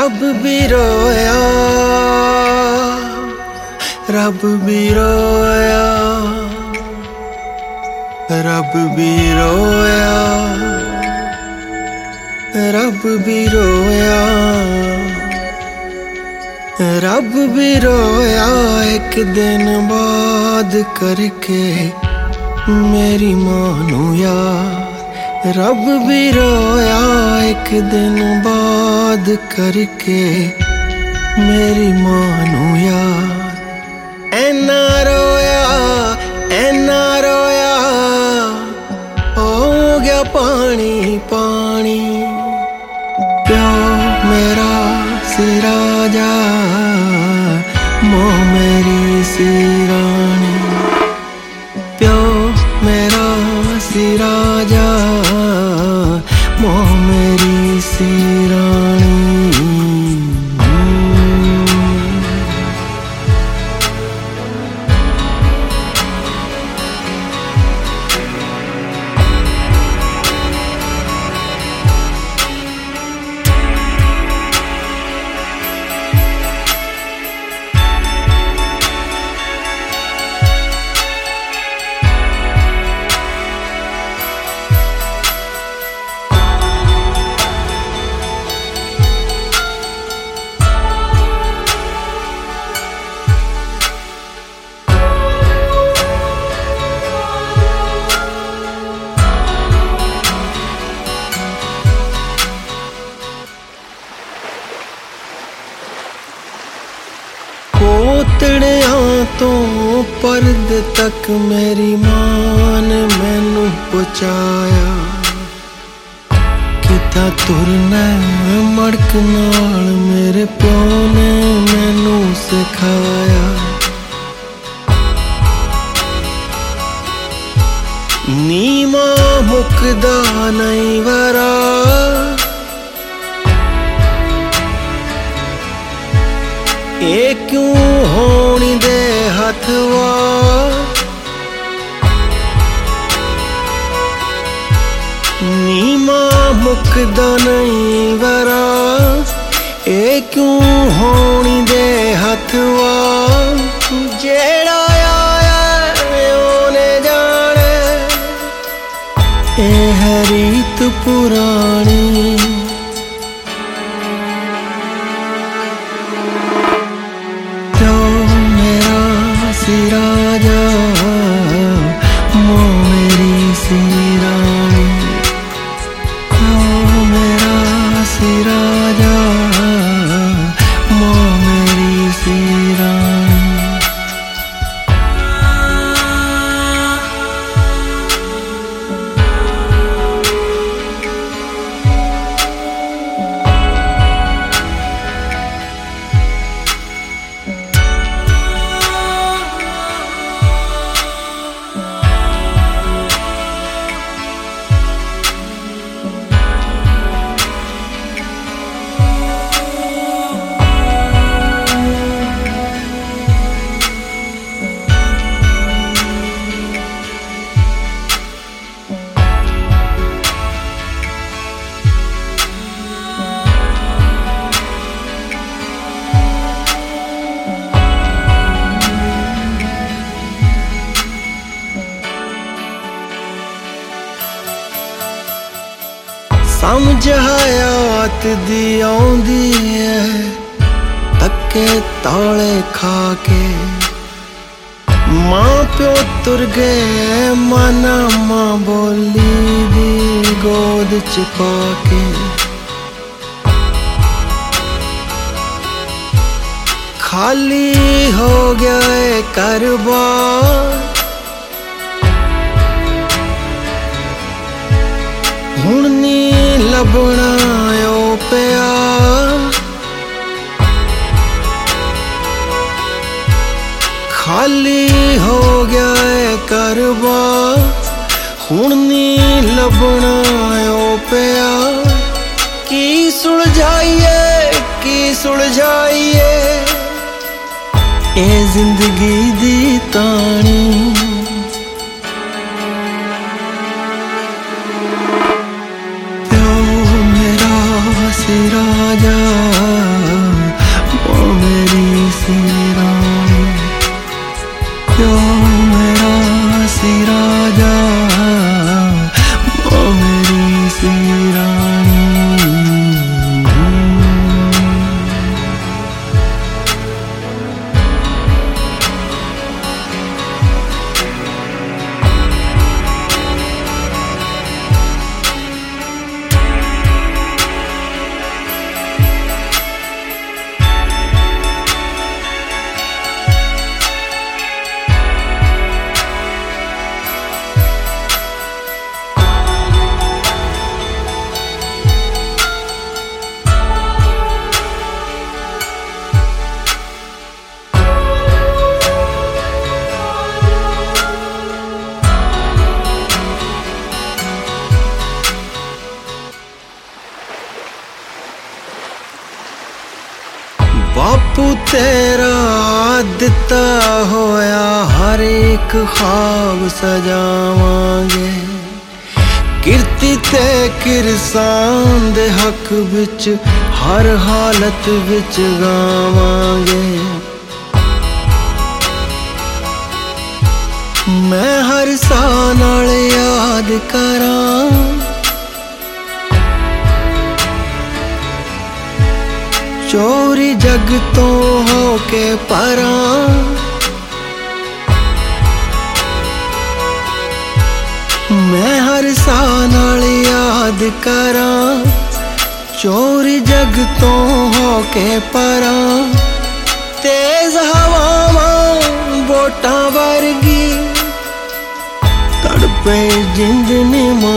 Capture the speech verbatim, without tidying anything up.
रब भी रोया, रब भी रोया, रब भी रोया, रब भी रोया, रब भी रोया एक दिन बाद करके मेरी मानू यार। रब भी रोया एक दिन बाद करके मेरी मानू यार। ऐना रोया, ऐना रोया हो गया पानी पानी। प्यो मेरा सिराजा मोह मेरी सिरानी। प्यो मेरा सिराजा मोह मेरी सिरानी। कोतड़ियां तो पर्दे तक मेरी मां ने मैनू पहुंचाया। किता तुरना मड़क नाल मेरे प्यो ने मैनू सिखाया। नीमा मुकदा नहीं वरा ए क्यों होनी दे हथवा। नीमा मुकदा नहीं वरा ए क्यों होनी दे हथवा। जेड़ा आया ओने जाने ए है रीत पुरानी। सिराजा मोह मेरी सिरानी। ओ मेरा सिराजा मोह मेरी सिरानी। समझ हयात दी आउंदी है धक्के ताले खा के। मां प्यो तुर गए माना मां बोली दी गोद च पाके। खाली हो गया है घर-बार हुण नी लभना ओ पिया। खाली हो गया है घर-बार हुण नी लभना ओ पिया। की सुलझाइए की सुलझाइए ए जिंदगी दी तानी। सिराजा दिता होया हर एक ख्वाब सजावांगे। कीर्ति ते किरसान दे हक विच हर हालत विच गावांगे। मैं हर साह नाल याद करां चोरी जग तो होके परां। मैं हर साह नाल याद करां चोरी जग तो होके परां। तेज हवावां बोटां वर्गी तड़पे जिंद निमा